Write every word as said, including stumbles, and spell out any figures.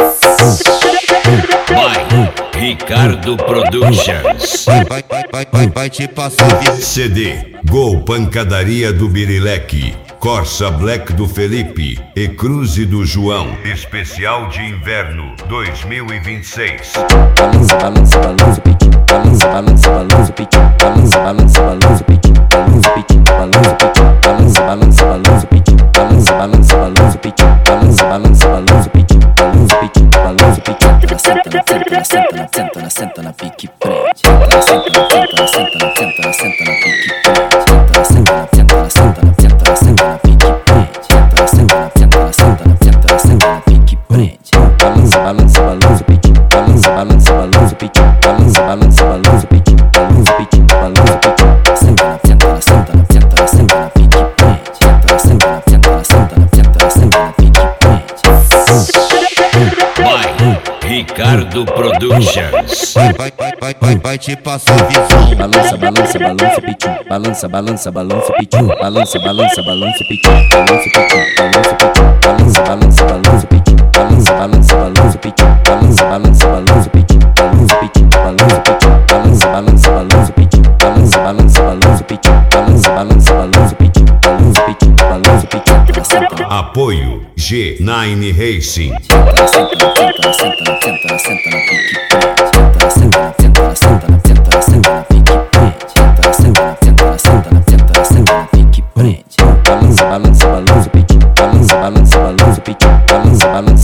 Vai, Ricardo Productions. Vai, vai, vai, vai, vai te passar. C D Gol Pancadaria do Birileque, Corsa Black do Felipe e Cruze do João. Especial de Inverno dois mil e vinte e seis. Balança, balança, balança, pit. Balança, balança, balança, pit. Balança, balança, balança, pit. Balança, pit. Balança, pit. Balança, balança, balança, pit. Balança, balança, balança, pit. Balança, balança, balança, pit. Balança, pit. Balança, pit. Senta na, senta na, senta na, senta na, senta na pique prende. Senta na, senta na, senta na, senta na, senta na pique prende. Senta na, senta na, senta na, senta na, senta na pique prende. Senta na, senta na, senta na, senta na, senta na pique prende. Balança, balança, balança, pit. Balança, balança, balança, pit. Balança, balança, balança, pit. Balança, pit. Balança, pit. Senta na, senta na, senta na, senta na, senta na pique prende. Senta na, senta na, senta na, senta na, senta na, senta na pique prende. Vai, Ricardo Productions. Vai, vai, vai, vai, vai, vai te passar visão. Balança, balança, balança, pitinho. Balança, balança, balança, pitinho. Balança, balança, balança, pitinho. Balança, pitinho, balança, pitinho. Balança, balança, balança, pitinho. Balança, balança, balança, pitinho. Balança, balança, balança, pitinho. Balança, pitinho, balança, pitinho. Balança, balança, balança, pitinho. Balança, balança, balança, pitinho. Balança, balança, balança, pitinho. Balança, pitinho, balança, pitinho. Apoio G nove Racing. Senta na, senta na, senta na, senta na, senta na pique prende. Senta na, senta na, senta na, senta na, senta na pique prende. Senta na, senta na, senta na, senta na, senta na pique prende. Balança, balança, balança, pitinho. Balança, balança, balança, pitinho. Balança, balança,